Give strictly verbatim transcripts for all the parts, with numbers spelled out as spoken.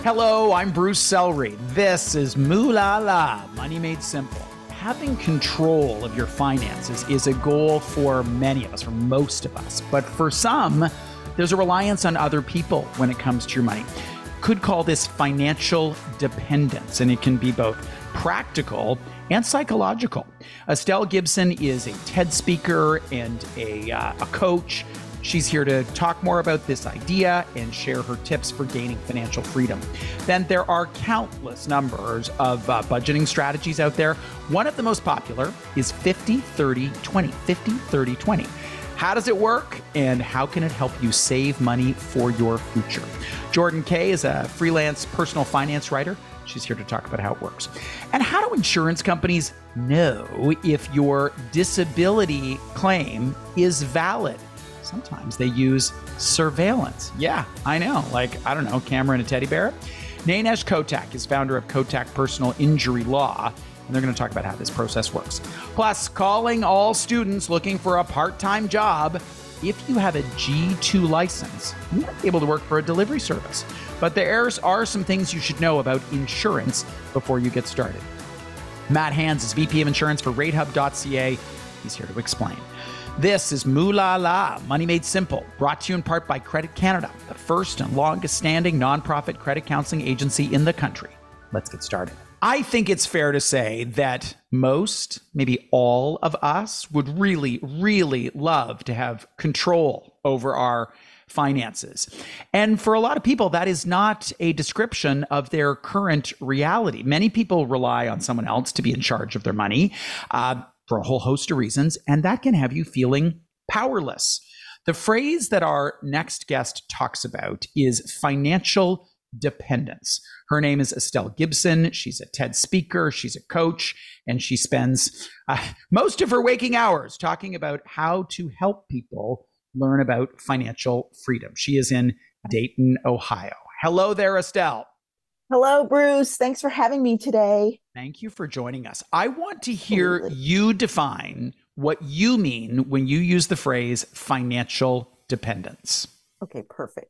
Hello, I'm Bruce Selry. This is Moolah La, Money Made Simple. Having control of your finances is a goal for many of us, for most of us. But for some, there's a reliance on other people when it comes to your money. Could call this financial dependence, and it can be both practical and psychological. Estelle Gibson is a TED speaker and a, uh, a coach. She's here to talk more about this idea and share her tips for gaining financial freedom. Then there are countless numbers of uh, budgeting strategies out there. One of the most popular is fifty thirty twenty. fifty thirty twenty. How does it work, and how can it help you save money for your future? Jordan Kay is a freelance personal finance writer. She's here to talk about how it works. And how do insurance companies know if your disability claim is valid? Sometimes they use surveillance. Yeah, I know. Like, I don't know, camera and a teddy bear. Nanesh Kotak is founder of Kotak Personal Injury Law, and they're going to talk about how this process works. Plus, calling all students looking for a part-time job. If you have a G two license, you might be able to work for a delivery service. But there are some things you should know about insurance before you get started. Matt Hands is V P of Insurance for rate hub dot c a. He's here to explain. This is Moolah La, Money Made Simple, brought to you in part by Credit Canada, the first and longest standing nonprofit credit counseling agency in the country. Let's get started. I think it's fair to say that most, maybe all of us would really, really love to have control over our finances. And for a lot of people, that is not a description of their current reality. Many people rely on someone else to be in charge of their money. Uh, for a whole host of reasons, and that can have you feeling powerless. The phrase that our next guest talks about is financial dependence. Her name is Estelle Gibson. She's a TED speaker, she's a coach, and she spends uh, most of her waking hours talking about how to help people learn about financial freedom. She is in Dayton, Ohio. Hello there, Estelle. Hello, Bruce. Thanks for having me today. Thank you for joining us. I want to hear Absolutely. you define what you mean when you use the phrase financial dependence. Okay, perfect.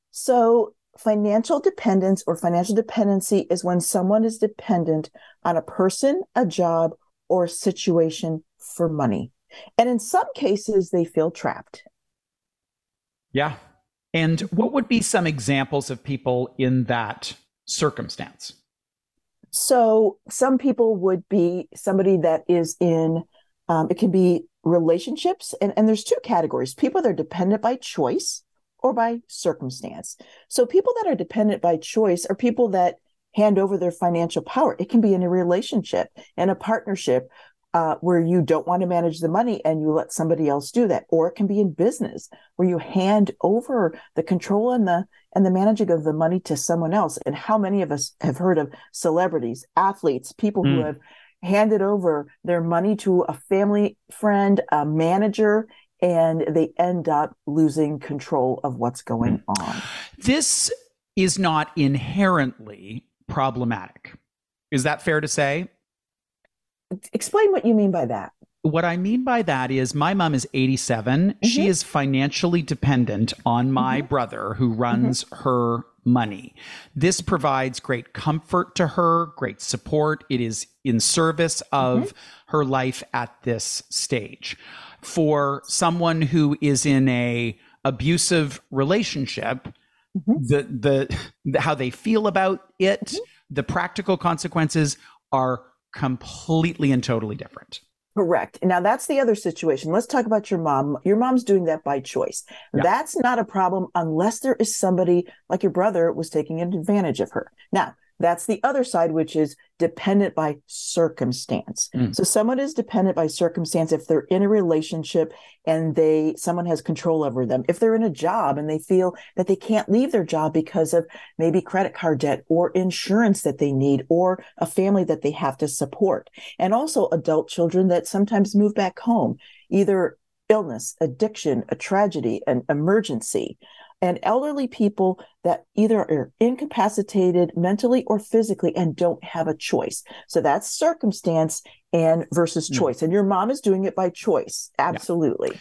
So financial dependence or financial dependency is when someone is dependent on a person, a job, or a situation for money. And in some cases, they feel trapped. Yeah. And what would be some examples of people in that circumstance? So some people would be somebody that is in, um, it can be relationships. And, and there's two categories: people that are dependent by choice or by circumstance. So people that are dependent by choice are people that hand over their financial power. It can be in a relationship and a partnership uh, where you don't want to manage the money and you let somebody else do that. Or it can be in business where you hand over the control and the and the managing of the money to someone else. And how many of us have heard of celebrities, athletes, people mm. who have handed over their money to a family friend, a manager, and they end up losing control of what's going mm. on. This is not inherently problematic. Is that fair to say? Explain what you mean by that. What I mean by that is my mom is eighty-seven. Mm-hmm. She is financially dependent on my mm-hmm. brother who runs mm-hmm. her money. This provides great comfort to her, great support. It is in service of mm-hmm. her life at this stage. For someone who is in a abusive relationship, mm-hmm. the, the the how they feel about it, mm-hmm. the practical consequences are completely and totally different. Correct. Now, that's the other situation. Let's talk about your mom. Your mom's doing that by choice. Yeah. That's not a problem unless there is somebody like your brother was taking advantage of her. Now, that's the other side, which is dependent by circumstance. Mm. So someone is dependent by circumstance if they're in a relationship and they someone has control over them. If they're in a job and they feel that they can't leave their job because of maybe credit card debt or insurance that they need or a family that they have to support. And also adult children that sometimes move back home, either illness, addiction, a tragedy, an emergency. And elderly people that either are incapacitated mentally or physically and don't have a choice. So that's circumstance and versus choice. Mm. And your mom is doing it by choice. Absolutely. Yeah.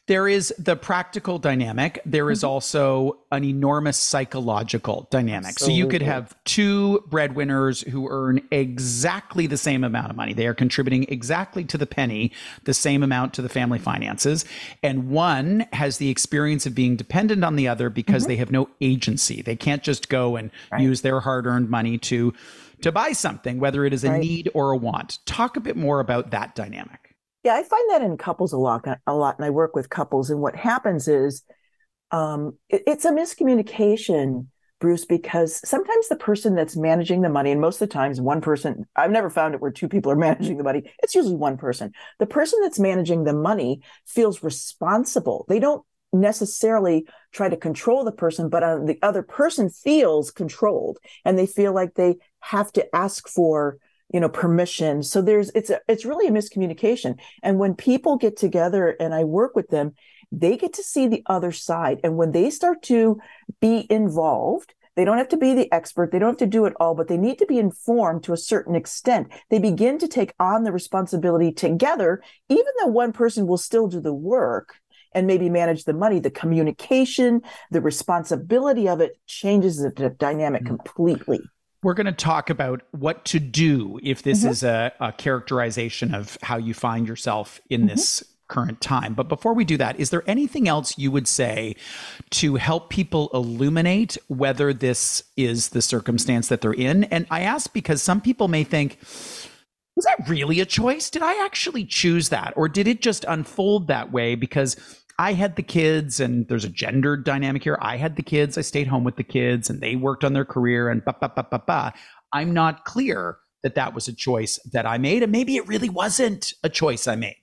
There is the practical dynamic. There is Mhm. also an enormous psychological dynamic. So you could Absolutely. have two breadwinners who earn exactly the same amount of money. They are contributing exactly to the penny, the same amount to the family finances. And one has the experience of being dependent on the other because Mhm. they have no agency. They can't just go and Right. use their hard-earned money to to buy something, whether it is a Right. need or a want. Talk a bit more about that dynamic. Yeah, I find that in couples a lot, a lot, and I work with couples. And what happens is, um, it, it's a miscommunication, Bruce, because sometimes the person that's managing the money, and most of the times one person, I've never found it where two people are managing the money. It's usually one person. The person that's managing the money feels responsible. They don't necessarily try to control the person, but uh, the other person feels controlled, and they feel like they have to ask for, you know, permission. So there's, it's a, it's really a miscommunication. And when people get together and I work with them, they get to see the other side. And when they start to be involved, they don't have to be the expert. They don't have to do it all, but they need to be informed to a certain extent. They begin to take on the responsibility together, even though one person will still do the work and maybe manage the money. The communication, the responsibility of it changes the d- dynamic completely. We're going to talk about what to do if this Mhm. is a, a characterization of how you find yourself in Mhm. this current time. But before we do that, is there anything else you would say to help people illuminate whether this is the circumstance that they're in? And I ask because some people may think, was that really a choice? Did I actually choose that? Or did it just unfold that way because I had the kids, and there's a gender dynamic here. I had the kids, I stayed home with the kids, and they worked on their career, and ba, ba, ba, ba, ba. I'm not clear that that was a choice that I made, and maybe it really wasn't a choice I made.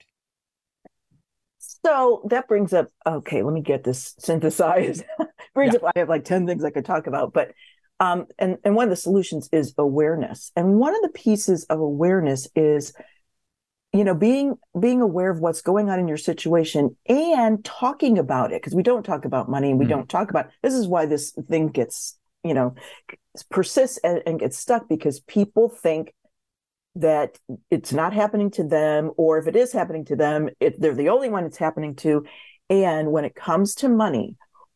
So that brings up, okay, let me get this synthesized. brings Yeah. up, I have like ten things I could talk about, but, um, and, and one of the solutions is awareness. And one of the pieces of awareness is, you know, being, being aware of what's going on in your situation and talking about it. Cause we don't talk about money and we Mm. don't talk about, this is why this thing gets, you know, persists and, and gets stuck, because people think that it's not happening to them, or if it is happening to them, it, they're the only one it's happening to. And when it comes to money,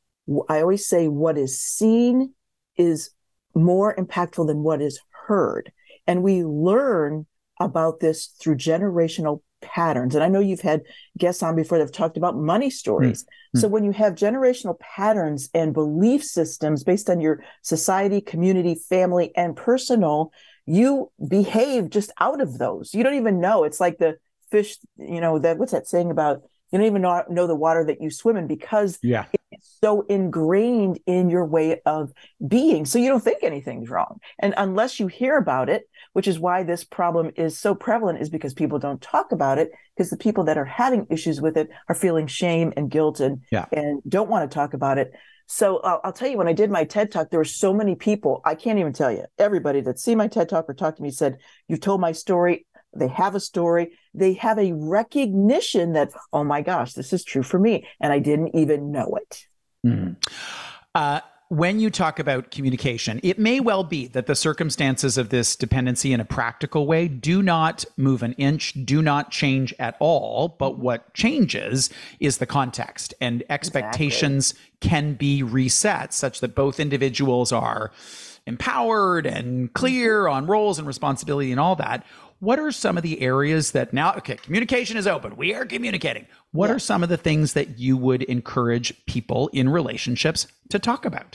I always say what is seen is more impactful than what is heard. And we learn about this through generational patterns. And I know you've had guests on before that have talked about money stories. Mm. So when you have generational patterns and belief systems based on your society, community, family, and personal, you behave just out of those. You don't even know. It's like the fish, you know, that what's that saying about, you don't even know, know the water that you swim in, because Yeah. it's so ingrained in your way of being. So you don't think anything's wrong. And unless you hear about it, which is why this problem is so prevalent, is because people don't talk about it, because the people that are having issues with it are feeling shame and guilt and, Yeah. and don't want to talk about it. So uh, I'll tell you, when I did my TED Talk, there were so many people, I can't even tell you, everybody that see my TED Talk or talk to me said, you've told my story. They have a story. They have a recognition that, oh my gosh, this is true for me. And I didn't even know it. Mm. Uh, when you talk about communication, it may well be that the circumstances of this dependency in a practical way do not move an inch, do not change at all. But what changes is the context, and expectations exactly. can be reset such that both individuals are empowered and clear on roles and responsibility and all that. What are some of the areas that now, okay, communication is open. We are communicating. What yeah. are some of the things that you would encourage people in relationships to talk about?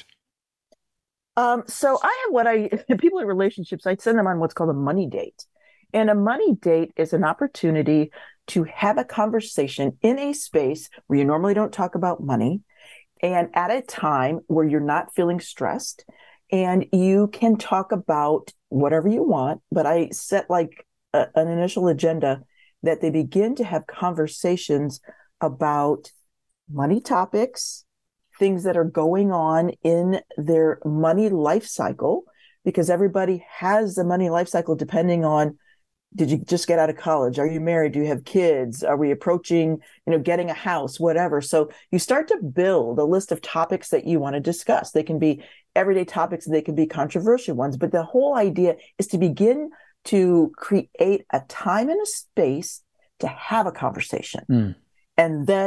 Um, so I have what I, people in relationships, I send them on what's called a money date. And a money date is an opportunity to have a conversation in a space where you normally don't talk about money, and at a time where you're not feeling stressed, and you can talk about whatever you want. But I set like a, an initial agenda that they begin to have conversations about money topics, things that are going on in their money life cycle, because everybody has a money life cycle depending on, did you just get out of college? Are you married? Do you have kids? Are we approaching, you know, getting a house, whatever? So you start to build a list of topics that you want to discuss. They can be everyday topics, they can be controversial ones, but the whole idea is to begin to create a time and a space to have a conversation. Mm. And then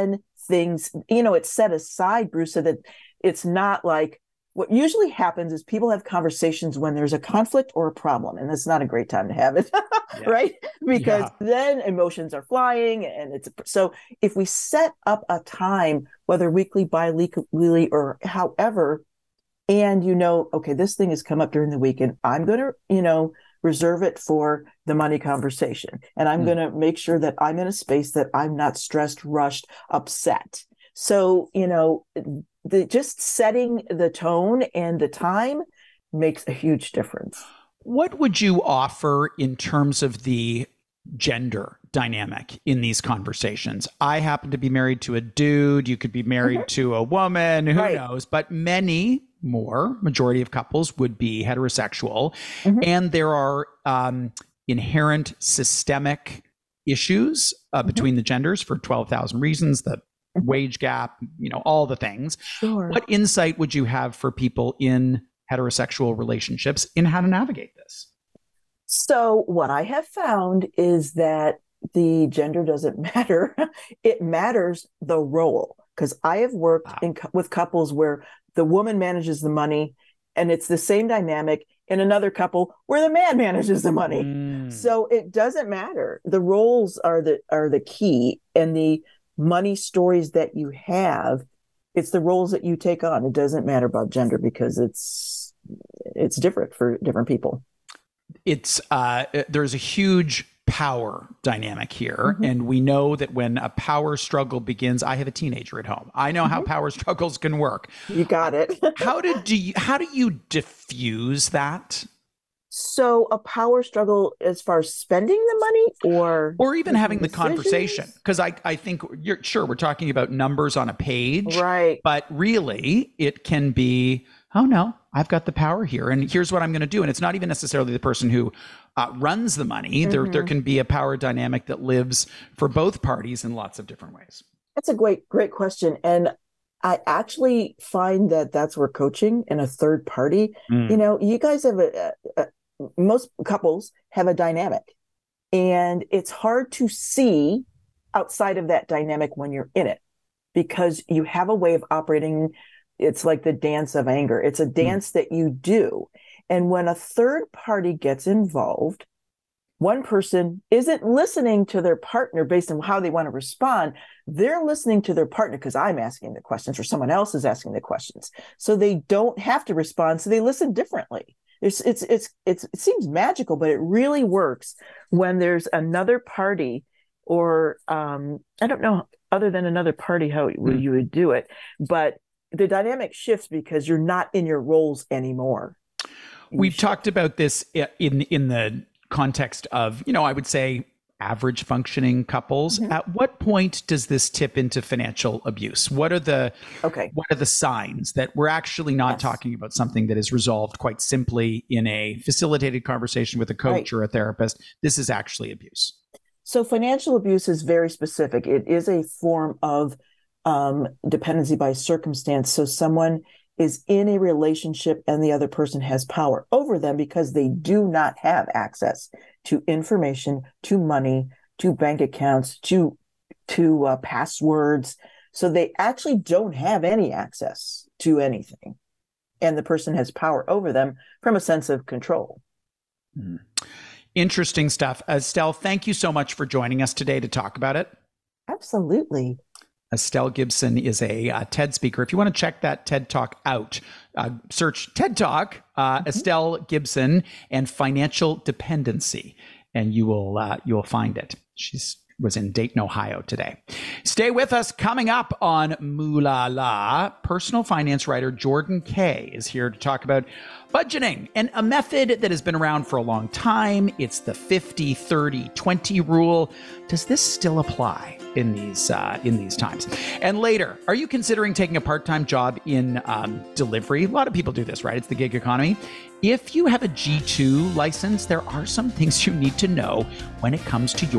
things, you know, it's set aside, Bruce, so that it's not like, what usually happens is people have conversations when there's a conflict or a problem, and that's not a great time to have it, yeah. right? Because yeah. then emotions are flying, and it's so if we set up a time, whether weekly, bi-weekly, or however, and you know, okay, this thing has come up during the week, and I'm going to, you know, reserve it for the money conversation, and I'm mm. going to make sure that I'm in a space that I'm not stressed, rushed, upset. So, you know, the just setting the tone and the time makes a huge difference. What would you offer in terms of the gender dynamic in these conversations? I happen to be married to a dude. You could be married mm-hmm. to a woman. Who right. knows? But many more, majority of couples would be heterosexual. Mm-hmm. And there are um, inherent systemic issues uh, mm-hmm. between the genders for twelve thousand reasons. The wage gap, you know, all the things. Sure. What insight would you have for people in heterosexual relationships in how to navigate this? So what I have found is that the gender doesn't matter. It matters the role. Because I have worked wow. in, with couples where the woman manages the money, and it's the same dynamic in another couple where the man manages the money. Mm. So it doesn't matter. The roles are the are the key, and the money stories that you have, it's the roles that you take on. It doesn't matter about gender because it's it's different for different people. It's uh, there's a huge power dynamic here, mm-hmm. and we know that when a power struggle begins, I have a teenager at home. I know mm-hmm. how power struggles can work. You got it. how did do you how do you diffuse that? So a power struggle as far as spending the money, or or even having the decisions? Conversation, because I, I think you're sure we're talking about numbers on a page, right? But really it can be, oh no, I've got the power here, and here's what I'm going to do. And it's not even necessarily the person who uh, runs the money. Mm-hmm. There there can be a power dynamic that lives for both parties in lots of different ways. That's a great great question, and I actually find that that's where coaching and a third party. Mm. You know, you guys have a, a most couples have a dynamic, and it's hard to see outside of that dynamic when you're in it, because you have a way of operating. It's like the dance of anger. It's a dance mm. that you do. And when a third party gets involved, one person isn't listening to their partner based on how they want to respond. They're listening to their partner because I'm asking the questions or someone else is asking the questions. So they don't have to respond. So they listen differently. It's, it's, it's, it's, it seems magical, but it really works when there's another party, or um, I don't know, other than another party, how mm. you would do it. But the dynamic shifts because you're not in your roles anymore. You We've shift. talked about this in, in the context of, you know, I would say average functioning couples. Mm-hmm. At what point does this tip into financial abuse? What are the okay. What are the signs that we're actually not yes. talking about something that is resolved quite simply in a facilitated conversation with a coach right. or a therapist? This is actually abuse. So financial abuse is very specific. It is a form of um, dependency by circumstance. So someone is in a relationship and the other person has power over them because they do not have access to information, to money, to bank accounts, to to uh, passwords. So they actually don't have any access to anything. And the person has power over them from a sense of control. Mm. Interesting stuff. Estelle, thank you so much for joining us today to talk about it. Absolutely. Estelle Gibson is a uh, TED speaker. If you want to check that TED Talk out, uh, search TED Talk, uh, mm-hmm. Estelle Gibson and financial dependency, and you will uh, you will find it. She's was in Dayton, Ohio today. Stay with us. Coming up on Mooh La La, personal finance writer Jordan Kay is here to talk about budgeting, and a method that has been around for a long time. It's the fifty thirty twenty rule. Does this still apply in these uh, in these times? And later, are you considering taking a part-time job in um, delivery? A lot of people do this, right? It's the gig economy. If you have a G two license, there are some things you need to know when it comes to your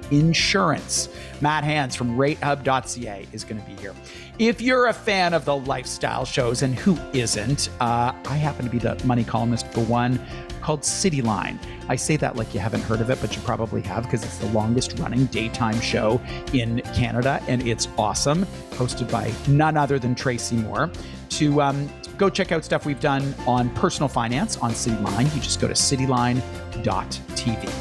insurance. Matt Hands from rate hub dot c a is going to be here. If you're a fan of the lifestyle shows, and who isn't, uh, I happen to be the money columnist for one called Cityline. I say that like you haven't heard of it, but you probably have, because it's the longest running daytime show in Canada, and it's awesome. Hosted by none other than Tracy Moore. To um, go check out stuff we've done on personal finance on Cityline, you just go to cityline dot t v.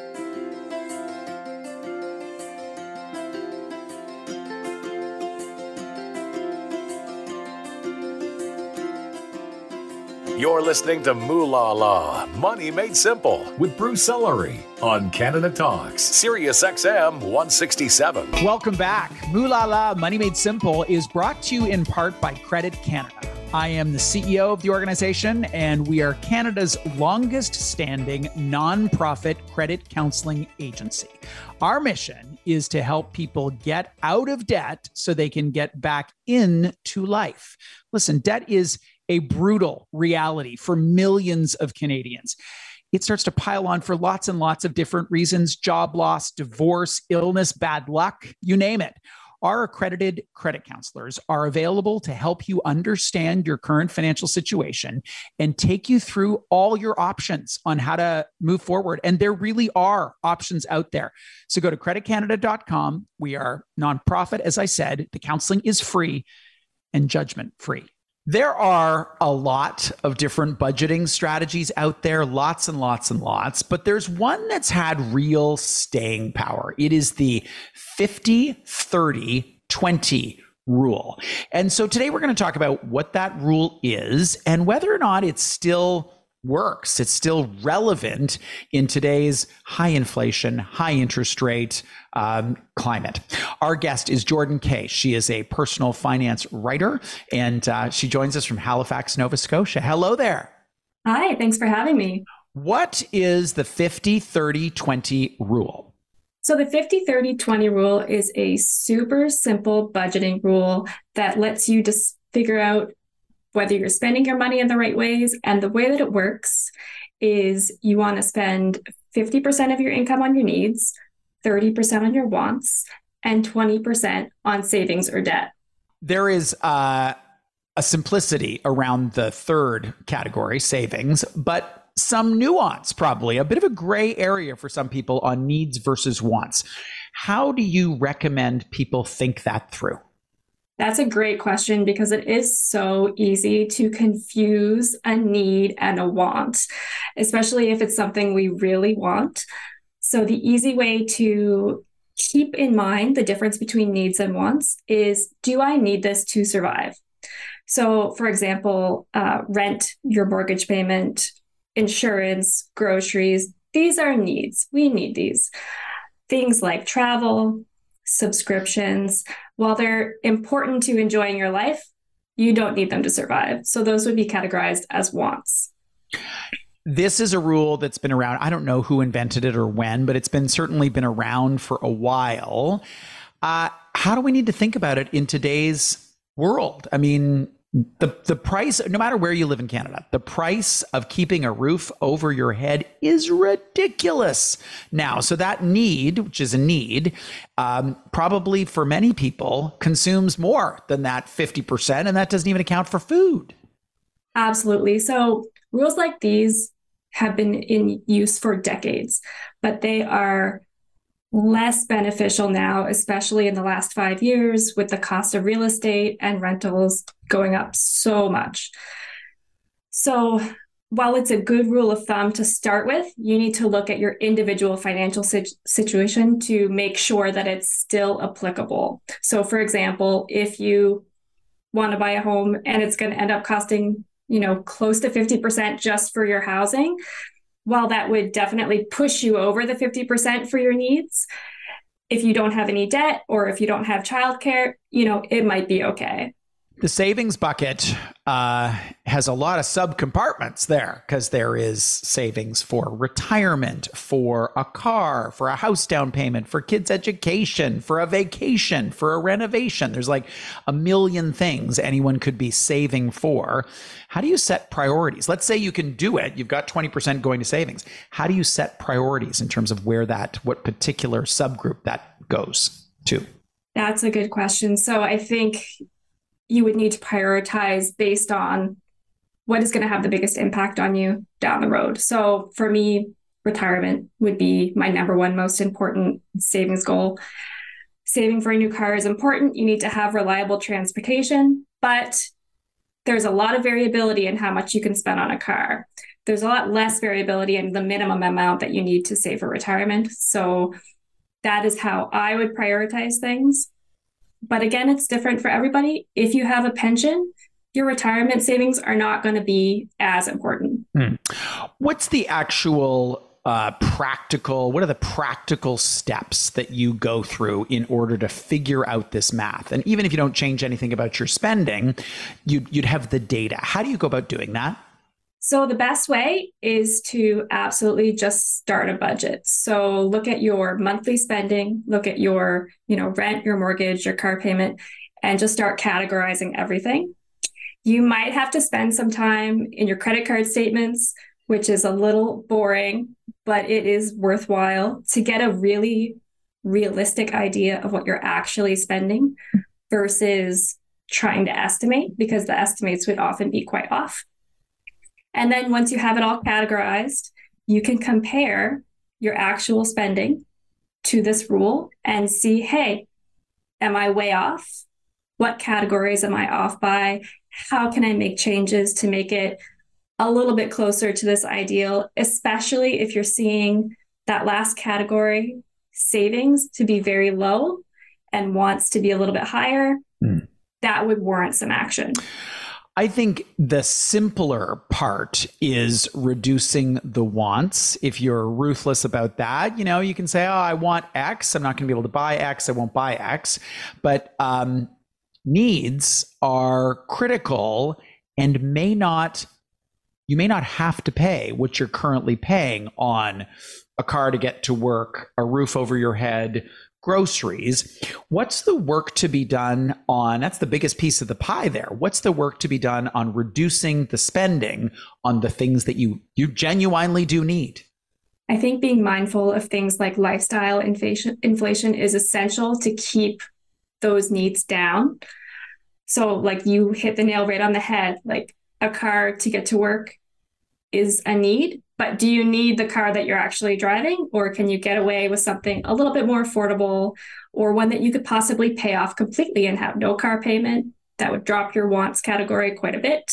You're listening to Moolah Law, Money Made Simple, with Bruce Ellery on Canada Talks, Sirius X M one sixty-seven. Welcome back. Moolah La, Money Made Simple is brought to you in part by Credit Canada. I am the C E O of the organization, and we are Canada's longest standing nonprofit credit counseling agency. Our mission is to help people get out of debt so they can get back into life. Listen, debt is a brutal reality for millions of Canadians. It starts to pile on for lots and lots of different reasons: job loss, divorce, illness, bad luck, you name it. Our accredited credit counselors are available to help you understand your current financial situation and take you through all your options on how to move forward. And there really are options out there. So go to credit canada dot com. We are nonprofit, as I said. The counseling is free and judgment free. There are a lot of different budgeting strategies out there, lots and lots and lots, but there's one that's had real staying power. It is the fifty thirty twenty rule. And so today we're going to talk about what that rule is and whether or not it still works. It's still relevant in today's high inflation, high interest rate um, climate. Our guest is Jordan Kay. She is a personal finance writer, and uh, she joins us from Halifax, Nova Scotia. Hello there. Hi, thanks for having me. What is the fifty thirty twenty rule? So the fifty thirty twenty rule is a super simple budgeting rule that lets you just figure out whether you're spending your money in the right ways. And the way that it works is you want to spend fifty percent of your income on your needs, thirty percent on your wants, and twenty percent on savings or debt. There is uh, a simplicity around the third category, savings, but some nuance, probably a bit of a gray area for some people on needs versus wants. How do you recommend people think that through? That's a great question, because it is so easy to confuse a need and a want, especially if it's something we really want. So the easy way to keep in mind the difference between needs and wants is, do I need this to survive? So for example, uh, rent, your mortgage payment, insurance, groceries, these are needs. We need these. Things like travel, subscriptions, while they're important to enjoying your life, you don't need them to survive. So those would be categorized as wants. This is a rule that's been around. I don't know who invented it or when, but it's been certainly been around for a while. Uh, how do we need to think about it in today's world? I mean, the the price, no matter where you live in Canada, the price of keeping a roof over your head is ridiculous now. So that need, which is a need, um, probably for many people consumes more than that fifty percent. And that doesn't even account for food. Absolutely. So rules like these have been in use for decades, but they are less beneficial now, especially in the last five years with the cost of real estate and rentals going up so much. So while it's a good rule of thumb to start with, you need to look at your individual financial situ- situation to make sure that it's still applicable. So for example, if you want to buy a home and it's going to end up costing, you know, close to fifty percent just for your housing, while that would definitely push you over the fifty percent for your needs, if you don't have any debt or if you don't have childcare, you know, it might be okay. The savings bucket uh, has a lot of subcompartments there because there is savings for retirement, for a car, for a house down payment, for kids' education, for a vacation, for a renovation. There's like a million things anyone could be saving for. How do you set priorities? Let's say you can do it. You've got twenty percent going to savings. How do you set priorities in terms of where that, what particular subgroup that goes to? That's a good question. So I think you would need to prioritize based on what is going to have the biggest impact on you down the road. So for me, retirement would be my number one most important savings goal. Saving for a new car is important. You need to have reliable transportation, but there's a lot of variability in how much you can spend on a car. There's a lot less variability in the minimum amount that you need to save for retirement. So that is how I would prioritize things. But again, it's different for everybody. If you have a pension, your retirement savings are not going to be as important. Hmm. What's the actual uh, practical, what are the practical steps that you go through in order to figure out this math? And even if you don't change anything about your spending, you'd, you'd have the data. How do you go about doing that? So the best way is to absolutely just start a budget. So look at your monthly spending, look at your, you know, rent, your mortgage, your car payment, and just start categorizing everything. You might have to spend some time in your credit card statements, which is a little boring, but it is worthwhile to get a really realistic idea of what you're actually spending versus trying to estimate, because the estimates would often be quite off. And then once you have it all categorized, you can compare your actual spending to this rule and see, hey, am I way off? What categories am I off by? How can I make changes to make it a little bit closer to this ideal, especially if you're seeing that last category, savings, to be very low and wants to be a little bit higher? Mm. That would warrant some action. I think the simpler part is reducing the wants. If you're ruthless about that, you know, you can say, oh, I want X. I'm not going to be able to buy X. I won't buy X. But um, needs are critical and may not, you may not have to pay what you're currently paying on a car to get to work, a roof over your head, groceries. What's the work to be done on, that's the biggest piece of the pie there. What's the work to be done on reducing the spending on the things that you, you genuinely do need? I think being mindful of things like lifestyle inflation, inflation is essential to keep those needs down. So like you hit the nail right on the head, like a car to get to work is a need, but do you need the car that you're actually driving, or can you get away with something a little bit more affordable, or one that you could possibly pay off completely and have no car payment? That would drop your wants category quite a bit.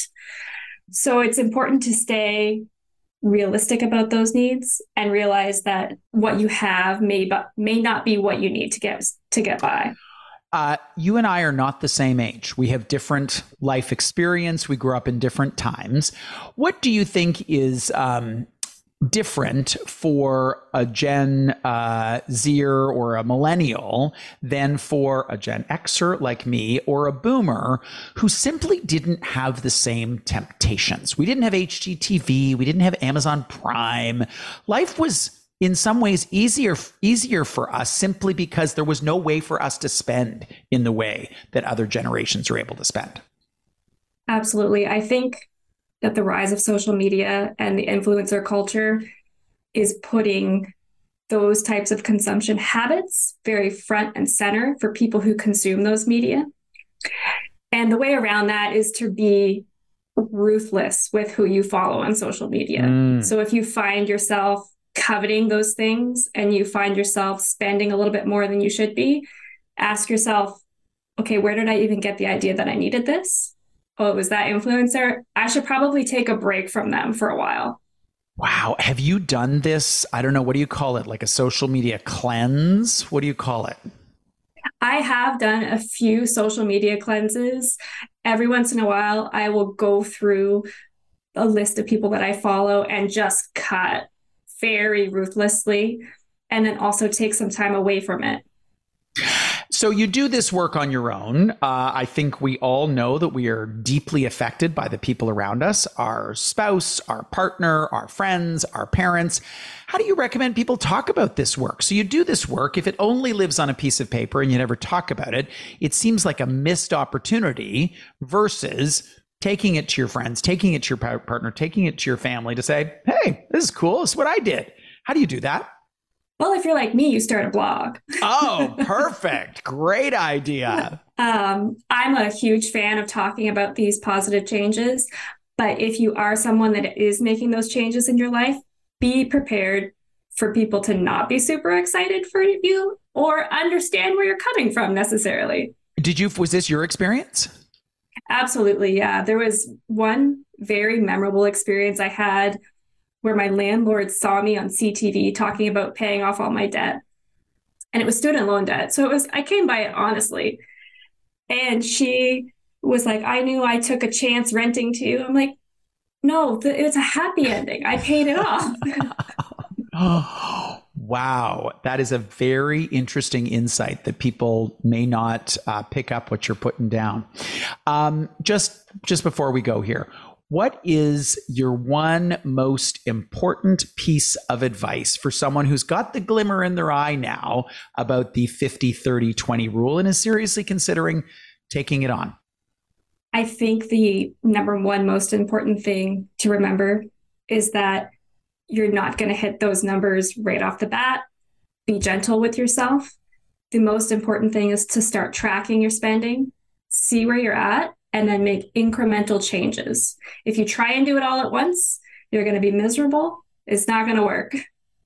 So it's important to stay realistic about those needs and realize that what you have may, may not be what you need to get to get by. Uh, you and I are not the same age. We have different life experience. We grew up in different times. What do you think is um, different for a Gen uh, Zer or a millennial than for a Gen Xer like me or a boomer who simply didn't have the same temptations? We didn't have H G T V. We didn't have Amazon Prime. Life was in some ways easier easier for us simply because there was no way for us to spend in the way that other generations are able to spend. Absolutely. I think that the rise of social media and the influencer culture is putting those types of consumption habits very front and center for people who consume those media. And the way around that is to be ruthless with who you follow on social media. Mm. So if you find yourself coveting those things and you find yourself spending a little bit more than you should be, ask yourself, okay, where did I even get the idea that I needed this? Oh, it was that influencer. I should probably take a break from them for a while. Wow. Have you done this? I don't know. What do you call it? Like a social media cleanse? What do you call it? I have done a few social media cleanses. Every once in a while, I will go through a list of people that I follow and just cut very ruthlessly, and then also take some time away from it. So you do this work on your own. Uh, I think we all know that we are deeply affected by the people around us, our spouse, our partner, our friends, our parents. How do you recommend people talk about this work? So you do this work. If it only lives on a piece of paper and you never talk about it, it seems like a missed opportunity versus taking it to your friends, taking it to your partner, taking it to your family to say, hey, this is cool. This is what I did. How do you do that? Well, if you're like me, you start a blog. Oh, perfect. Great idea. Um, I'm a huge fan of talking about these positive changes. But if you are someone that is making those changes in your life, be prepared for people to not be super excited for you or understand where you're coming from necessarily. Did you, was this your experience? Absolutely. Yeah. There was one very memorable experience I had where my landlord saw me on C T V talking about paying off all my debt. And it was student loan debt. So it was, I came by it honestly. And she was like, I knew I took a chance renting to you. I'm like, no, th- it was a happy ending. I paid it off. Oh, wow. That is a very interesting insight that people may not uh, pick up what you're putting down. Um, just, just before we go here, what is your one most important piece of advice for someone who's got the glimmer in their eye now about the fifty thirty twenty rule and is seriously considering taking it on? I think the number one most important thing to remember is that you're not going to hit those numbers right off the bat. Be gentle with yourself. The most important thing is to start tracking your spending, see where you're at, and then make incremental changes. If you try and do it all at once, you're going to be miserable. It's not going to work.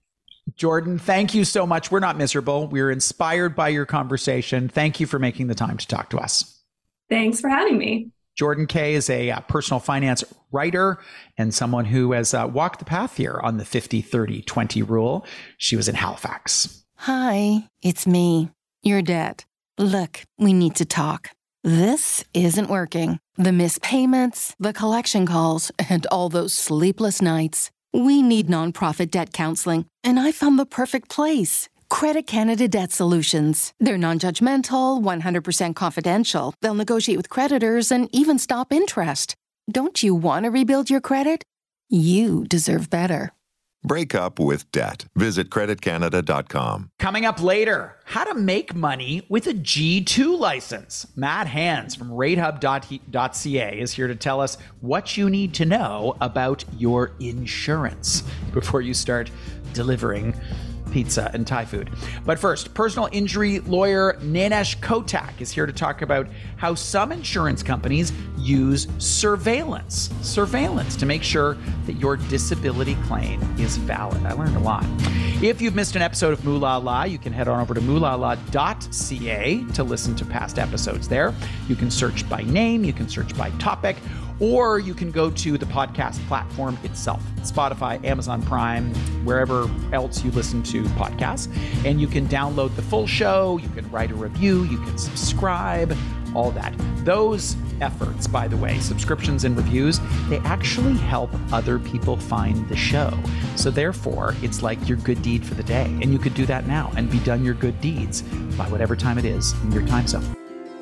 Jordan, thank you so much. We're not miserable. We're inspired by your conversation. Thank you for making the time to talk to us. Thanks for having me. Jordan Kay is a uh, personal finance writer and someone who has uh, walked the path here on the fifty thirty twenty rule. She was in Halifax. Hi, it's me, your dad. Look, we need to talk. This isn't working. The missed payments, the collection calls, and all those sleepless nights. We need nonprofit debt counseling, and I found the perfect place. Credit Canada Debt Solutions. They're non-judgmental, one hundred percent confidential. They'll negotiate with creditors and even stop interest. Don't you want to rebuild your credit? You deserve better. Break up with debt. Visit credit canada dot com. Coming up later, how to make money with a G two license. Matt Hands from rate hub dot c a is here to tell us what you need to know about your insurance before you start delivering pizza and Thai food. But first, personal injury lawyer Nanesh Kotak is here to talk about how some insurance companies use surveillance, surveillance to make sure that your disability claim is valid. I learned a lot. If you've missed an episode of Moolah La, you can head on over to moolah la dot c a to listen to past episodes there. You can search by name, you can search by topic, or you can go to the podcast platform itself, Spotify, Amazon Prime, wherever else you listen to podcasts. And you can download the full show, you can write a review, you can subscribe, all that. Those efforts, by the way, subscriptions and reviews, they actually help other people find the show. So therefore, it's like your good deed for the day. And you could do that now and be done your good deeds by whatever time it is in your time zone.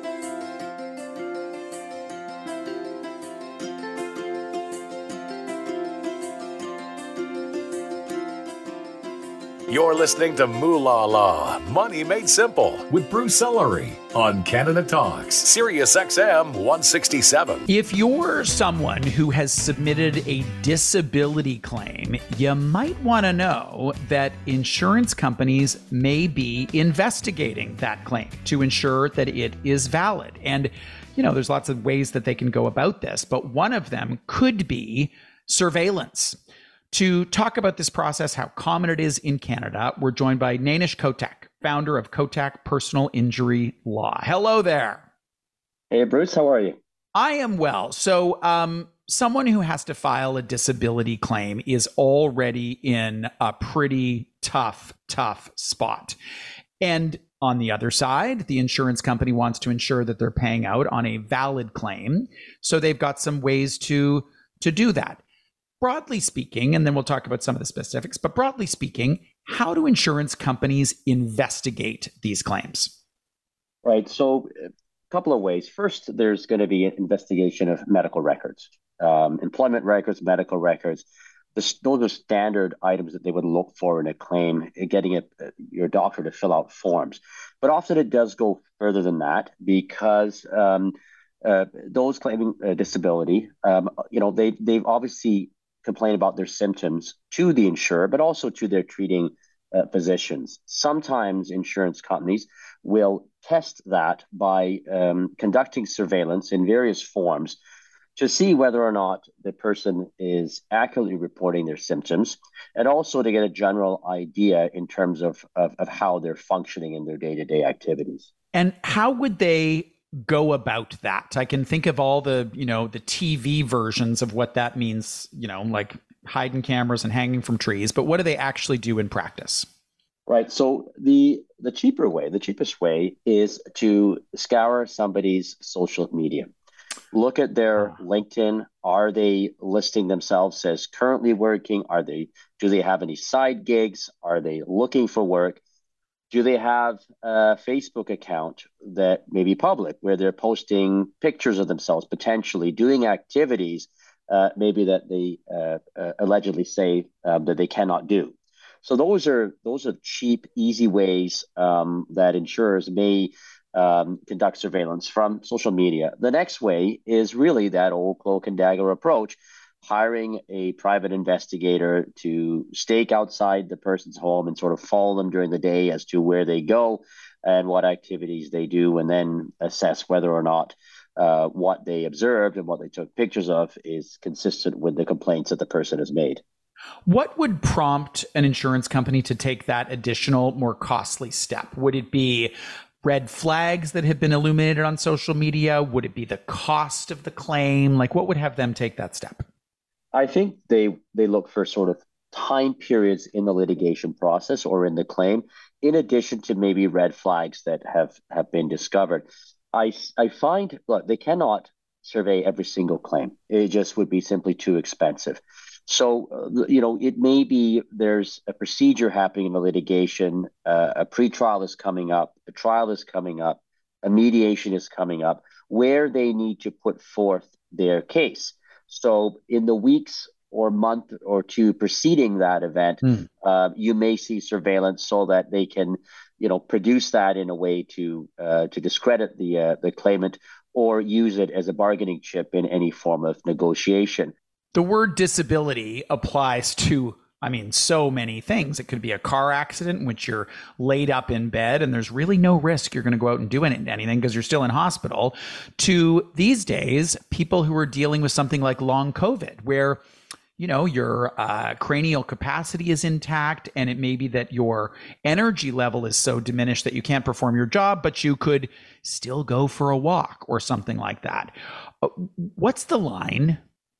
You're listening to Moolah La, Money Made Simple, with Bruce Ellery on Canada Talks, Sirius X M one sixty-seven. If you're someone who has submitted a disability claim, you might want to know that insurance companies may be investigating that claim to ensure that it is valid. And, you know, there's lots of ways that they can go about this, but one of them could be surveillance. To talk about this process, how common it is in Canada, we're joined by Nanesh Kotak, founder of Kotak Personal Injury Law. Hello there. Hey, Bruce, how are you? I am well. So um, someone who has to file a disability claim is already in a pretty tough, tough spot. And on the other side, the insurance company wants to ensure that they're paying out on a valid claim. So they've got some ways to, to do that. Broadly speaking, and then we'll talk about some of the specifics, but broadly speaking, how do insurance companies investigate these claims? Right. So, a couple of ways. First, there's going to be an investigation of medical records, um, employment records, medical records. This, those are standard items that they would look for in a claim, uh, getting a, uh, your doctor to fill out forms. But often it does go further than that because um, uh, those claiming uh, disability, um, you know, they they've obviously complained about their symptoms to the insurer, but also to their treating uh, physicians. Sometimes insurance companies will test that by um, conducting surveillance in various forms to see whether or not the person is accurately reporting their symptoms, and also to get a general idea in terms of, of, of how they're functioning in their day-to-day activities. And how would they go about that? I can think of all the, you know, the T V versions of what that means, you know, like hiding cameras and hanging from trees, but what do they actually do in practice? Right. So the the cheaper way, the cheapest way is to scour somebody's social media. Look at their LinkedIn. Are they listing themselves as currently working? Are they, do they have any side gigs? Are they looking for work? Do they have a Facebook account that may be public where they're posting pictures of themselves, potentially doing activities uh, maybe that they uh, uh, allegedly say uh, that they cannot do? So those are those are cheap, easy ways um, that insurers may um, conduct surveillance from social media. The next way is really that old cloak and dagger approach, hiring a private investigator to stake outside the person's home and sort of follow them during the day as to where they go and what activities they do, and then assess whether or not uh, what they observed and what they took pictures of is consistent with the complaints that the person has made. What would prompt an insurance company to take that additional, more costly step? Would it be red flags that have been illuminated on social media? Would it be the cost of the claim? Like, what would have them take that step? I think they they look for sort of time periods in the litigation process or in the claim, in addition to maybe red flags that have, have been discovered. I, I find, look, they cannot survey every single claim. It just would be simply too expensive. So, uh, you know, it may be there's a procedure happening in the litigation, uh, a pretrial is coming up, a trial is coming up, a mediation is coming up, where they need to put forth their case. So in the weeks or month or two preceding that event, mm. uh, you may see surveillance so that they can, you know, produce that in a way to uh, to discredit the uh, the claimant or use it as a bargaining chip in any form of negotiation. The word disability applies to, I mean, so many things. It could be a car accident in which you're laid up in bed and there's really no risk you're going to go out and do anything because you're still in hospital, to these days, people who are dealing with something like long COVID, where, you know, your uh, cranial capacity is intact and it may be that your energy level is so diminished that you can't perform your job, but you could still go for a walk or something like that. What's the line?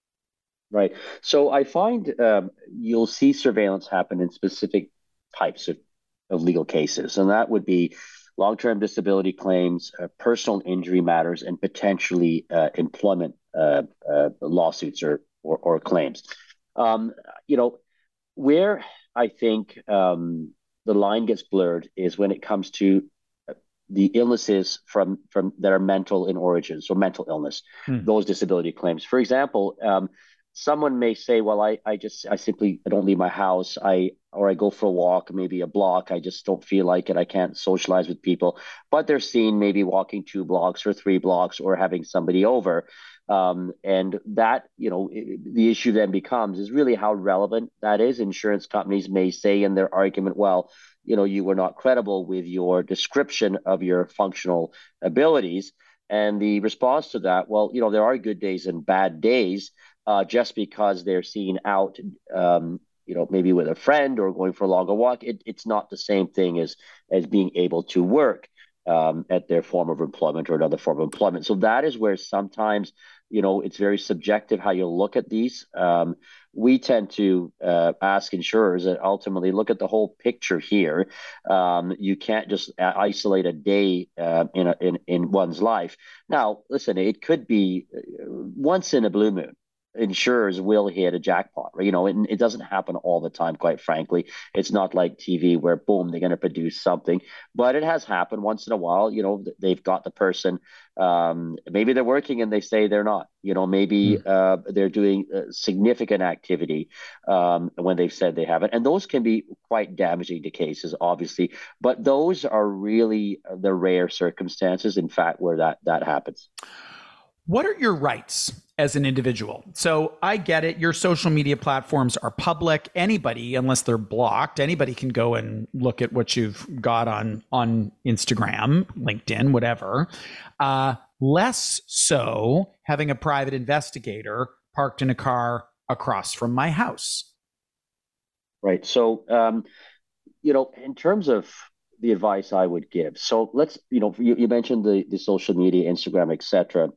Right. So I find um, you'll see surveillance happen in specific types of, of legal cases, and that would be long-term disability claims, uh, personal injury matters, and potentially uh, employment uh, uh, lawsuits or, or, or claims. Um, you know, where I think um, the line gets blurred is when it comes to the illnesses from, from that are mental in origin, so mental illness, hmm. those disability claims. For example, um, someone may say, well, I, I just, I simply I don't leave my house. I, or I go for a walk, maybe a block. I just don't feel like it. I can't socialize with people, but they're seen maybe walking two blocks or three blocks or having somebody over. Um, and that, you know, the issue then becomes is really how relevant that is. Insurance companies may say in their argument, well, you know, you were not credible with your description of your functional abilities. And the response to that, well, you know, there are good days and bad days. Uh, just because they're seen out, um, you know, maybe with a friend or going for a longer walk, it, it's not the same thing as as being able to work um, at their form of employment or another form of employment. So that is where sometimes, you know, it's very subjective how you look at these. Um, we tend to uh, ask insurers that ultimately look at the whole picture here. Um, you can't just isolate a day uh, in, a, in in one's life. Now, listen, it could be once in a blue moon. insurers will hit a jackpot. You know, it, it doesn't happen all the time, quite frankly. It's not like T V where, boom, they're going to produce something. But it has happened once in a while. You know, they've got the person, um, maybe they're working and they say they're not. You know, maybe mm. uh, they're doing uh, significant activity um, when they've said they haven't. And those can be quite damaging to cases, obviously. But those are really the rare circumstances, in fact, where that that happens. What are your rights as an individual? So I get it. Your social media platforms are public. Anybody, unless they're blocked, anybody can go and look at what you've got on, on Instagram, LinkedIn, whatever. Uh, less so having a private investigator parked in a car across from my house. Right. So, um, you know, in terms of the advice I would give, so let's, you know, you, you mentioned the, the social media, Instagram, et cetera,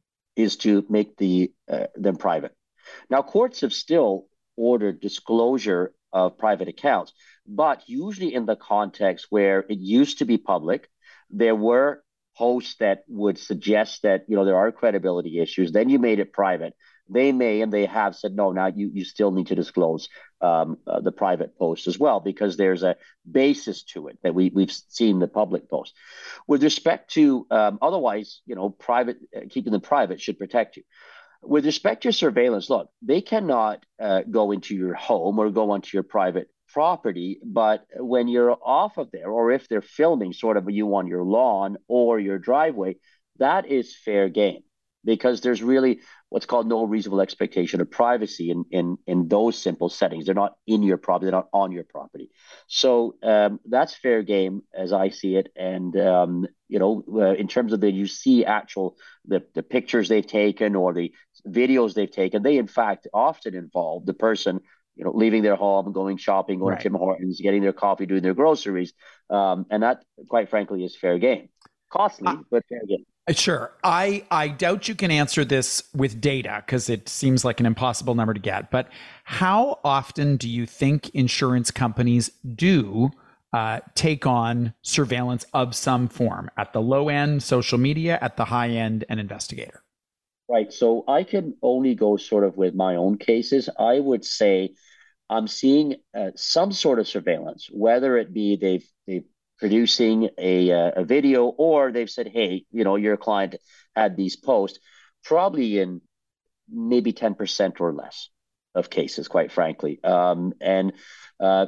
is to make the uh, them private. Now, courts have still ordered disclosure of private accounts, but usually in the context where it used to be public, there were posts that would suggest that, you know, there are credibility issues. Then you made it private. They may, and they have said, no, now you, you still need to disclose um, uh, the private post as well, because there's a basis to it that we, we've seen the public post. With respect to, um, otherwise, you know, private, uh, keeping them private should protect you. With respect to surveillance, look, they cannot uh, go into your home or go onto your private property, but when you're off of there, or if they're filming sort of you on your lawn or your driveway, that is fair game, because there's really what's called no reasonable expectation of privacy in, in, in those simple settings. They're not in your property, they're not on your property. So um, that's fair game as I see it. And, um, you know, uh, in terms of the, you see actual, the, the pictures they've taken or the videos they've taken, they in fact often involve the person, you know, leaving their home, going shopping, going right. to Tim Hortons, getting their coffee, doing their groceries. Um, and that, quite frankly, is fair game. Costly, uh, but fair game. Sure. I, I doubt you can answer this with data because it seems like an impossible number to get. But how often do you think insurance companies do uh, take on surveillance of some form at the low end, social media, at the high end, an investigator? Right. So I can only go sort of with my own cases. I would say I'm seeing uh, some sort of surveillance, whether it be they've they've producing a, uh, a video, or they've said, hey, you know, your client had these posts, probably in maybe ten percent or less of cases, quite frankly. Um, and, uh,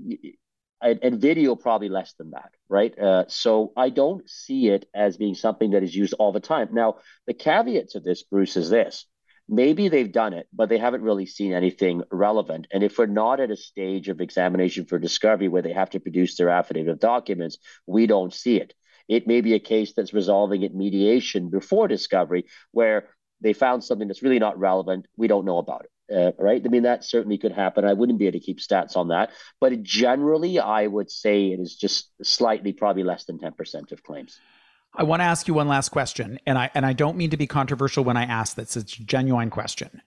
and, and video probably less than that, right? Uh, so I don't see it as being something that is used all the time. Now, the caveat to this, Bruce, is this. Maybe they've done it, but they haven't really seen anything relevant. And if we're not at a stage of examination for discovery where they have to produce their affidavit of documents, we don't see it. It may be a case that's resolving at mediation before discovery, where they found something that's really not relevant. We don't know about it, uh, right? I mean, that certainly could happen. I wouldn't be able to keep stats on that. But generally, I would say it is just slightly, probably less than ten percent of claims. I want to ask you one last question, and I and I don't mean to be controversial when I ask this. It's a genuine question.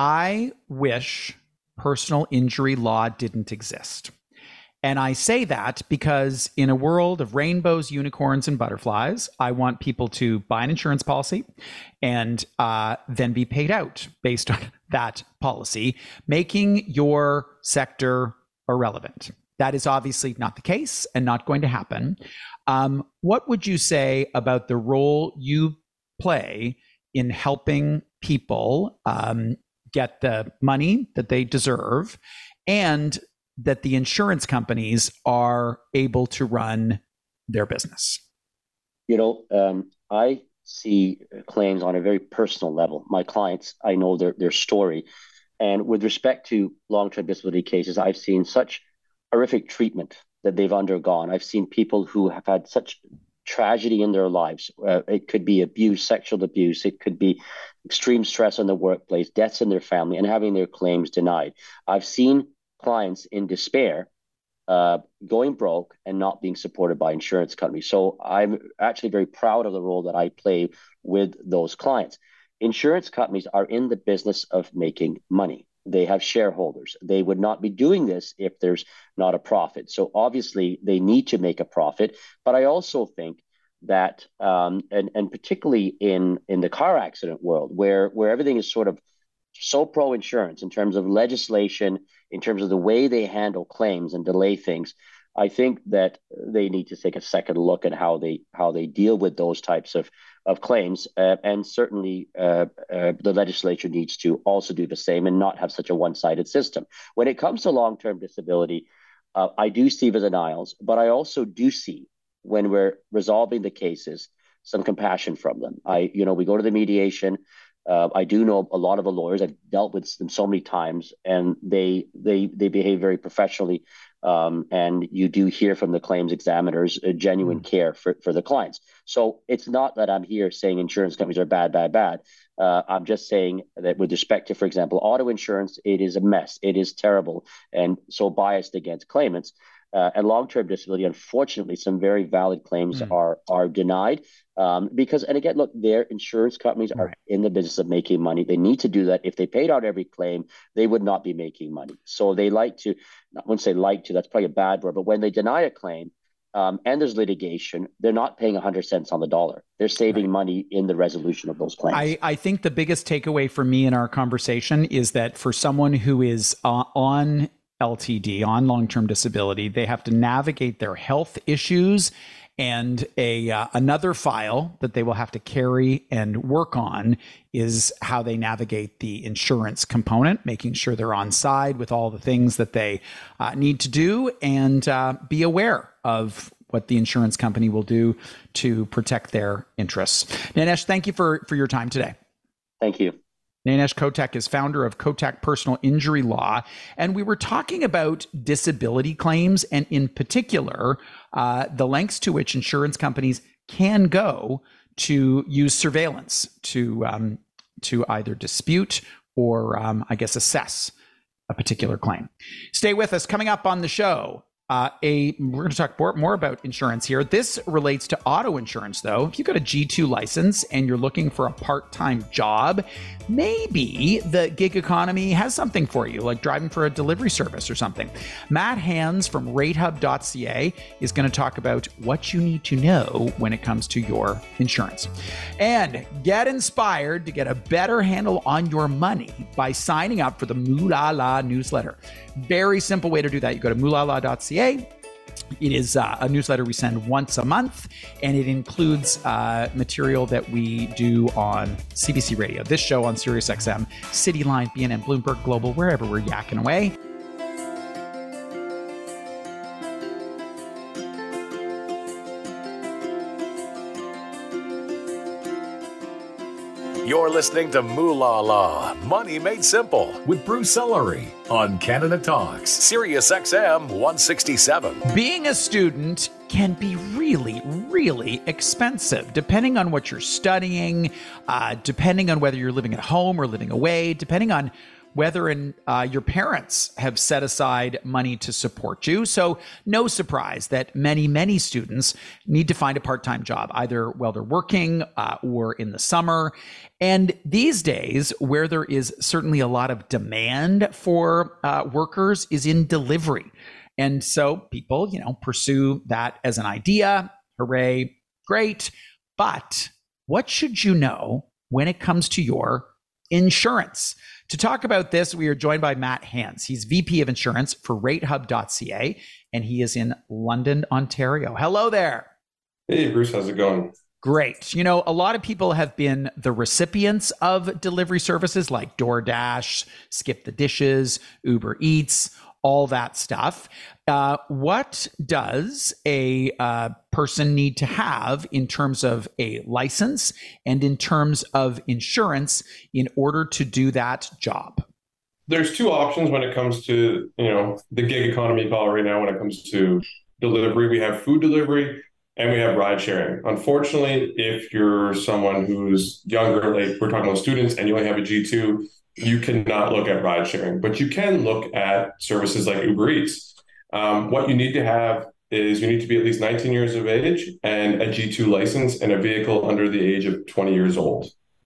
I wish personal injury law didn't exist. And I say that because in a world of rainbows, unicorns, and butterflies, I want people to buy an insurance policy and uh, then be paid out based on that policy, making your sector irrelevant. That is obviously not the case and not going to happen. Um, what would you say about the role you play in helping people um, get the money that they deserve, and that the insurance companies are able to run their business? You know, um, I see claims on a very personal level. My clients, I know their their story. And with respect to long-term disability cases, I've seen such horrific treatment that they've undergone. I've seen people who have had such tragedy in their lives. Uh, it could be abuse, sexual abuse. It could be extreme stress in the workplace, deaths in their family, and having their claims denied. I've seen clients in despair, uh, going broke and not being supported by insurance companies. So I'm actually very proud of the role that I play with those clients. Insurance companies are in the business of making money. They have shareholders. They would not be doing this if there's not a profit. So obviously they need to make a profit. But I also think that, um, and, and particularly in, in the car accident world, where, where everything is sort of so pro-insurance in terms of legislation, in terms of the way they handle claims and delay things, I think that they need to take a second look at how they how they deal with those types of of claims, uh, and certainly uh, uh, the legislature needs to also do the same and not have such a one-sided system. When it comes to long-term disability, uh, I do see the denials, but I also do see when we're resolving the cases some compassion from them. I, you know, we go to the mediation. Uh, I do know a lot of the lawyers. I've dealt with them so many times, and they they they behave very professionally. Um, and you do hear from the claims examiners a genuine mm. care for, for the clients. So it's not that I'm here saying insurance companies are bad, bad, bad. Uh, I'm just saying that with respect to, for example, auto insurance, it is a mess. It is terrible and so biased against claimants. Uh, and long-term disability, unfortunately, some very valid claims mm. are are denied um, because, and again, look, their insurance companies are right. in the business of making money. They need to do that. If they paid out every claim, they would not be making money. So they like to, I wouldn't say like to, that's probably a bad word, but when they deny a claim um, and there's litigation, they're not paying one hundred cents on the dollar. They're saving right. money in the resolution of those claims. I, I think the biggest takeaway for me in our conversation is that for someone who is uh, on L T D, on long-term disability, they have to navigate their health issues, and a uh, another file that they will have to carry and work on is how they navigate the insurance component, making sure they're on side with all the things that they uh, need to do, and uh, be aware of what the insurance company will do to protect their interests. Nanesh, thank you for, for your time today. Thank you. Nanesh Kotek is founder of Kotek Personal Injury Law, and we were talking about disability claims, and in particular, uh, the lengths to which insurance companies can go to use surveillance to um, to either dispute or, um, I guess, assess a particular claim. Stay with us. Coming up on the show, Uh, a we're going to talk more, more about insurance here. This relates to auto insurance, though. If you've got a G two license and you're looking for a part-time job, maybe the gig economy has something for you, like driving for a delivery service or something. Matt Hands from rate hub dot c a is going to talk about what you need to know when it comes to your insurance. And get inspired to get a better handle on your money by signing up for the Moolah La newsletter. Very simple way to do that. You go to moolah la dot c a. It is uh, a newsletter we send once a month, and it includes uh, material that we do on C B C Radio, this show on Sirius X M, Cityline, B N N, Bloomberg Global, wherever we're yakking away. You're listening to Moolah La, Money Made Simple, with Bruce Ellery on Canada Talks, Sirius X M one sixty-seven. Being a student can be really, really expensive, depending on what you're studying, uh, depending on whether you're living at home or living away, depending on whether in, uh, your parents have set aside money to support you. So no surprise that many, many students need to find a part-time job, either while they're working uh, or in the summer. And these days, where there is certainly a lot of demand for uh, workers is in delivery. And so people, you know, pursue that as an idea. Hooray, great. But what should you know when it comes to your insurance? To talk about this, we are joined by Matt Hands. He's V P of Insurance for rate hub dot c a, and he is in London, Ontario. Hello there. Hey, Bruce. How's it going? Great. You know, a lot of people have been the recipients of delivery services like DoorDash, Skip the Dishes, Uber Eats, all that stuff. Uh, what does a uh, person need to have in terms of a license and in terms of insurance in order to do that job? There's two options when it comes to, you know, the gig economy call right now. When it comes to delivery, we have food delivery and we have ride sharing. Unfortunately, if you're someone who's younger, like we're talking about students, and you only have a G two, you cannot look at ride sharing, but you can look at services like Uber Eats. Um, what you need to have is you need to be at least nineteen years of age and a G two license and a vehicle under the age of twenty years old.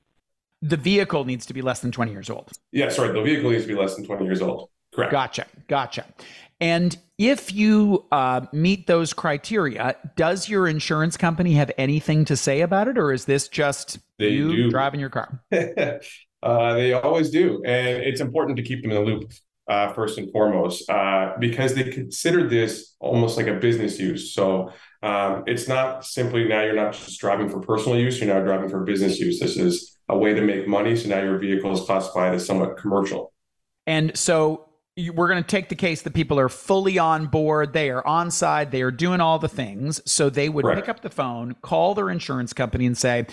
The vehicle needs to be less than twenty years old. Yeah, sorry. The vehicle needs to be less than twenty years old. Correct. Gotcha. Gotcha. And if you uh, meet those criteria, does your insurance company have anything to say about it? Or is this just they you do. driving your car? Uh, they always do. And it's important to keep them in the loop, uh, first and foremost, uh, because they consider this almost like a business use. So um, it's not simply now you're not just driving for personal use, you're now driving for business use. This is a way to make money. So now your vehicle is classified as somewhat commercial. And so we're going to take the case that people are fully on board. They are on side. They are doing all the things. So they would Right. pick up the phone, call their insurance company and say,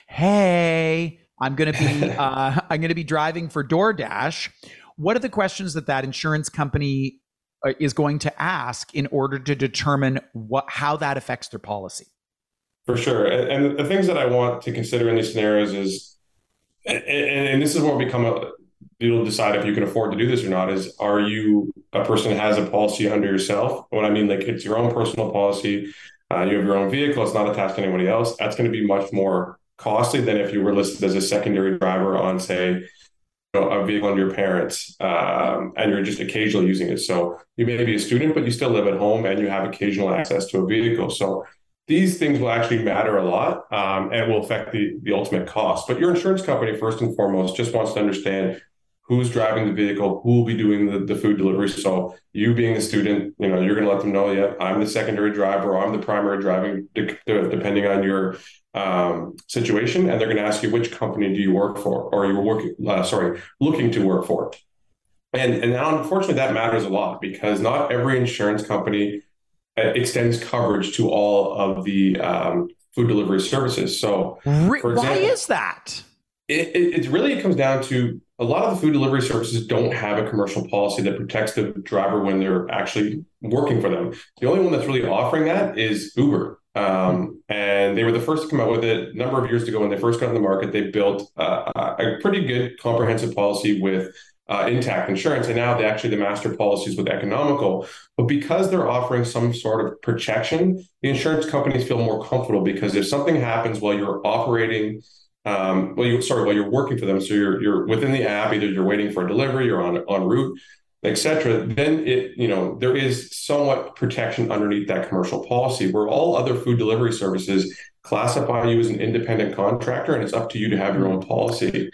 hey, I'm going to be, uh, I'm going to be driving for DoorDash. What are the questions that that insurance company uh, is going to ask in order to determine what, how that affects their policy? For sure. And, and the things that I want to consider in these scenarios is, and, and this is where we come up, you'll decide if you can afford to do this or not, is are you a person that has a policy under yourself? What I mean, like it's your own personal policy, uh, you have your own vehicle, it's not attached to anybody else. That's going to be much more costly than if you were listed as a secondary driver on, say, you know, a vehicle under your parents, um, and you're just occasionally using it. So you may be a student, but you still live at home and you have occasional access to a vehicle. So these things will actually matter a lot, um, and will affect the, the ultimate cost. But your insurance company, first and foremost, just wants to understand who's driving the vehicle, who will be doing the, the food delivery. So you being the student, you know, you're going to let them know, yeah, I'm the secondary driver, or I'm the primary driving, de- depending on your um, situation. And they're going to ask you, which company do you work for, or you're working, uh, sorry, looking to work for. And, and now, unfortunately, that matters a lot because not every insurance company extends coverage to all of the um, food delivery services. So Re- for why example, is that? It, it, it really comes down to a lot of the food delivery services don't have a commercial policy that protects the driver when they're actually working for them. The only one that's really offering that is Uber. Um, and they were the first to come out with it a number of years ago when they first got in the market. They built uh, a pretty good comprehensive policy with uh, Intact Insurance, and now they actually the master policies with Economical. But because they're offering some sort of protection, the insurance companies feel more comfortable because if something happens while you're operating Um, well, you sorry, while you're working for them, so you're you're within the app, either you're waiting for a delivery, you're on en route, et cetera. Then it, you know, there is somewhat protection underneath that commercial policy, where all other food delivery services classify you as an independent contractor, and it's up to you to have your own policy.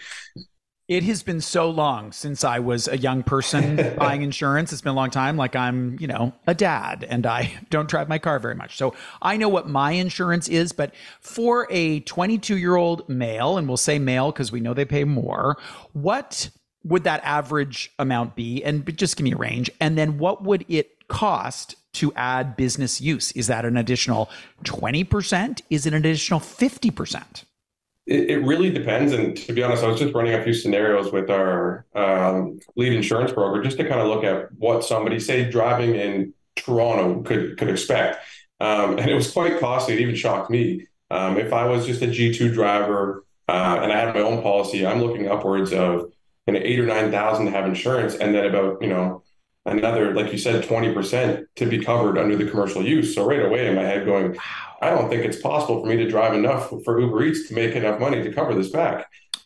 It has been so long since I was a young person buying insurance. It's been a long time. Like I'm, you know, a dad and I don't drive my car very much. So I know what my insurance is, but for a twenty-two year old male, and we'll say male because we know they pay more, what would that average amount be? And just give me a range. And then what would it cost to add business use? Is that an additional twenty percent? Is it an additional fifty percent? It, it really depends. And to be honest, I was just running a few scenarios with our um, lead insurance broker just to kind of look at what somebody, say, driving in Toronto could could expect. Um, and it was quite costly. It even shocked me. Um, if I was just a G two driver uh, and I had my own policy, I'm looking upwards of you know, eight or nine thousand to have insurance, and then about you know another, like you said, twenty percent to be covered under the commercial use. So right away in my head going, I don't think it's possible for me to drive enough for Uber Eats to make enough money to cover this back.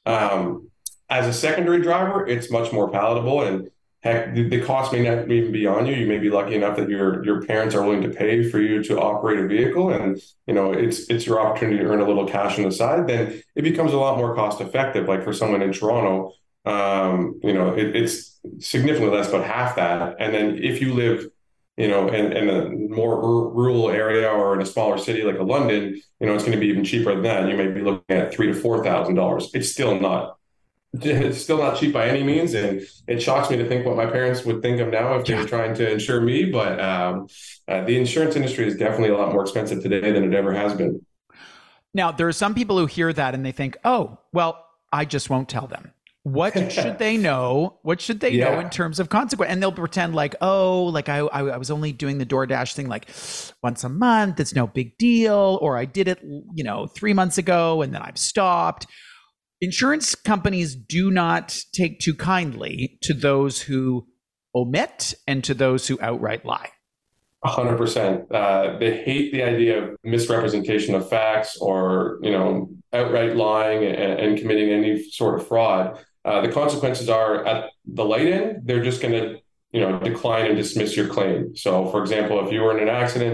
Um, as a secondary driver, it's much more palatable, and heck, the, the cost may not even be on you. You may be lucky enough that your your parents are willing to pay for you to operate a vehicle, and you know it's it's your opportunity to earn a little cash on the side. Then it becomes a lot more cost effective. Like for someone in Toronto, um, you know, it, it's significantly less, about half that. And then if you live, you know, in, in a more r- rural area or in a smaller city like a London, you know, it's going to be even cheaper than that. You may be looking at three to four thousand dollars. It's still not, it's still not cheap by any means, and it shocks me to think what my parents would think of now if they were trying to insure me. But um, uh, the insurance industry is definitely a lot more expensive today than it ever has been. Now, there are some people who hear that and they think, "Oh, well, I just won't tell them." What should they know? What should they yeah. know in terms of consequence? And they'll pretend like, oh, like I, I, I was only doing the DoorDash thing like once a month. It's no big deal. Or I did it, you know, three months ago and then I've stopped. Insurance companies do not take too kindly to those who omit and to those who outright lie. A hundred percent. Uh, they hate the idea of misrepresentation of facts or, you know, outright lying and, and committing any sort of fraud. Uh, the consequences are at the light end, they're just going to, you know, decline and dismiss your claim. So, for example, if you were in an accident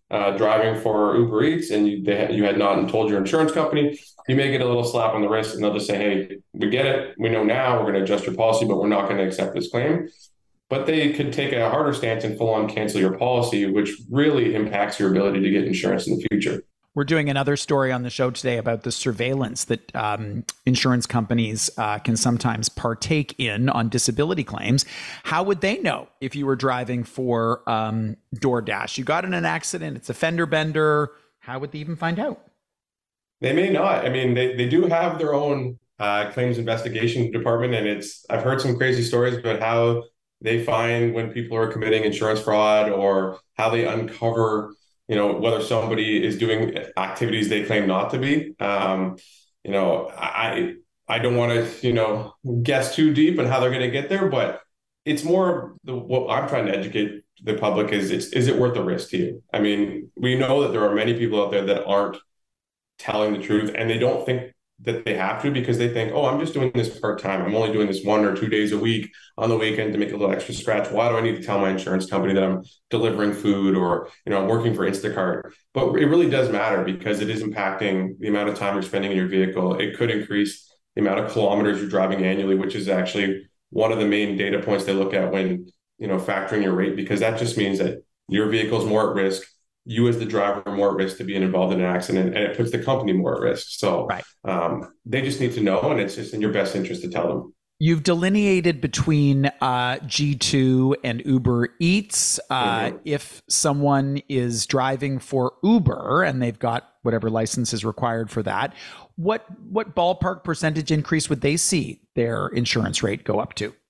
uh, driving for Uber Eats and you, they, you had not told your insurance company, you may get a little slap on the wrist and they'll just say, hey, we get it. We know now we're going to adjust your policy, but we're not going to accept this claim. But they could take a harder stance and full on cancel your policy, which really impacts your ability to get insurance in the future. We're doing another story on the show today about the surveillance that um, insurance companies uh, can sometimes partake in on disability claims. How would they know if you were driving for um, DoorDash? You got in an accident, it's a fender bender. How would they even find out? They may not. I mean, they, they do have their own uh, claims investigation department. And it's I've heard some crazy stories about how they find when people are committing insurance fraud or how they uncover, you know, whether somebody is doing activities they claim not to be. Um, you know, I I don't want to, you know, guess too deep on how they're going to get there, but it's more the, what I'm trying to educate the public is, it's, is it worth the risk to you? I mean, we know that there are many people out there that aren't telling the truth and they don't think that they have to because they think, oh, I'm just doing this part-time. I'm only doing this one or two days a week on the weekend to make a little extra scratch. Why do I need to tell my insurance company that I'm delivering food or, you know, I'm working for Instacart? But it really does matter because it is impacting the amount of time you're spending in your vehicle. It could increase the amount of kilometers you're driving annually, which is actually one of the main data points they look at when, you know, factoring your rate, because that just means that your vehicle is more at risk. You as the driver are more at risk to being involved in an accident, and it puts the company more at risk. So right. um, they just need to know, and it's just in your best interest to tell them. You've delineated between uh, G two and Uber Eats. Uh, mm-hmm. If someone is driving for Uber and they've got whatever license is required for that, what what ballpark percentage increase would they see their insurance rate go up to?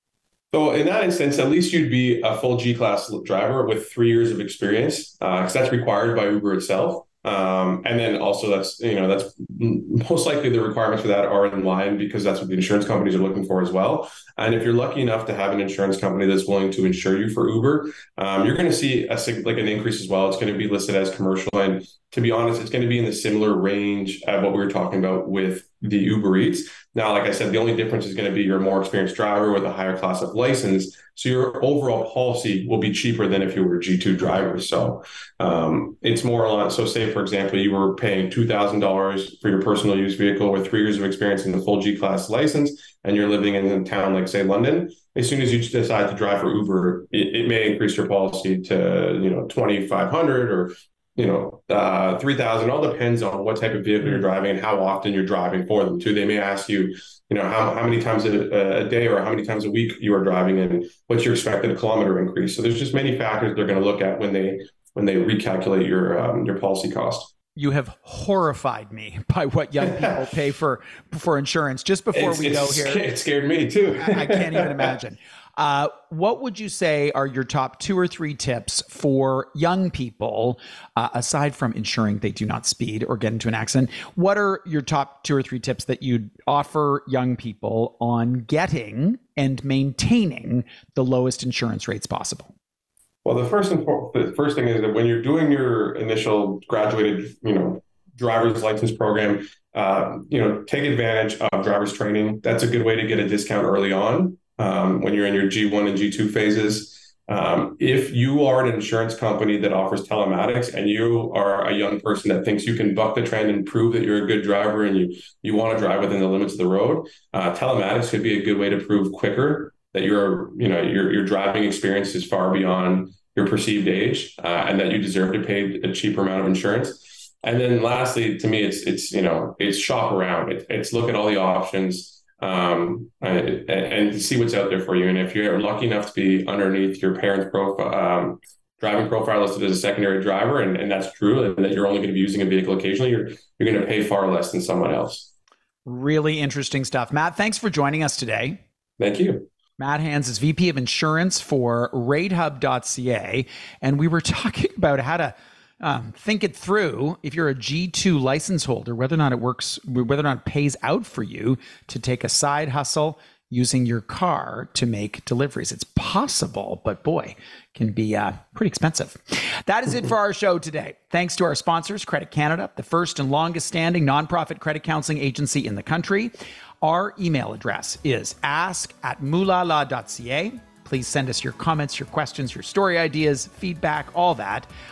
So in that instance, at least you'd be a full G-class driver with three years of experience, because uh, that's required by Uber itself. Um, and then also that's, you know, that's most likely the requirements for that are in line because that's what the insurance companies are looking for as well. And if you're lucky enough to have an insurance company that's willing to insure you for Uber, um, you're going to see a like an increase as well. It's going to be listed as commercial. And to be honest, it's going to be in the similar range of what we were talking about with the Uber Eats. Now, like I said, the only difference is going to be you're a more experienced driver with a higher class of license. So your overall policy will be cheaper than if you were a G two driver. So um, it's more along. So say, for example, you were paying two thousand dollars for your personal use vehicle with three years of experience in the full G-class license, and you're living in a town like, say, London. As soon as you decide to drive for Uber, it, it may increase your policy to, you know, twenty-five hundred dollars or, you know, uh, three thousand dollars. All depends on what type of vehicle you're driving and how often you're driving for them too. They may ask you, you know, how, how many times a, a day or how many times a week you are driving and what's your expected kilometer increase. So there's just many factors they're going to look at when they when they recalculate your um, your policy cost. You have horrified me by what young people pay for for insurance. Just before it's, we it's, go here, it scared me too. I, I can't even imagine. Uh, what would you say are your top two or three tips for young people, uh, aside from ensuring they do not speed or get into an accident? What are your top two or three tips that you'd offer young people on getting and maintaining the lowest insurance rates possible? Well, the first and for, the first thing is that when you're doing your initial graduated, you know, driver's license program, uh, you know, take advantage of driver's training. That's a good way to get a discount early on. Um, when you're in your G one and G two phases. Um, if you are an insurance company that offers telematics and you are a young person that thinks you can buck the trend and prove that you're a good driver and you you want to drive within the limits of the road, uh, telematics could be a good way to prove quicker that your you know your your driving experience is far beyond your perceived age uh, and that you deserve to pay a cheaper amount of insurance. And then lastly, to me, it's it's you know it's shop around. It, it's look at all the options. Um, and, and see what's out there for you. And if you're lucky enough to be underneath your parents' profile, um, driving profile listed as a secondary driver, and, and that's true, and that you're only going to be using a vehicle occasionally, you're you're going to pay far less than someone else. Really interesting stuff. Matt, thanks for joining us today. Thank you. Matt Hands is V P of Insurance for rate hub dot c a, and we were talking about how to Um, think it through if you're a G two license holder, whether or not it works, whether or not it pays out for you to take a side hustle using your car to make deliveries. It's possible, but boy, can be uh, pretty expensive. That is it for our show today. Thanks to our sponsors, Credit Canada, the first and longest standing nonprofit credit counseling agency in the country. Our email address is ask at moolala dot c a. Please send us your comments, your questions, your story ideas, feedback, all that.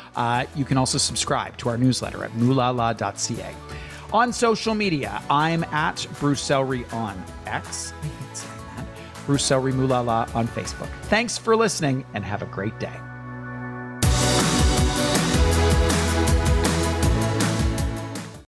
Uh, you can also subscribe to our newsletter at moolala dot c a. On social media, I'm at Bruce Sellery on X. I hate saying that. Bruce Sellery Moolala on Facebook. Thanks for listening and have a great day.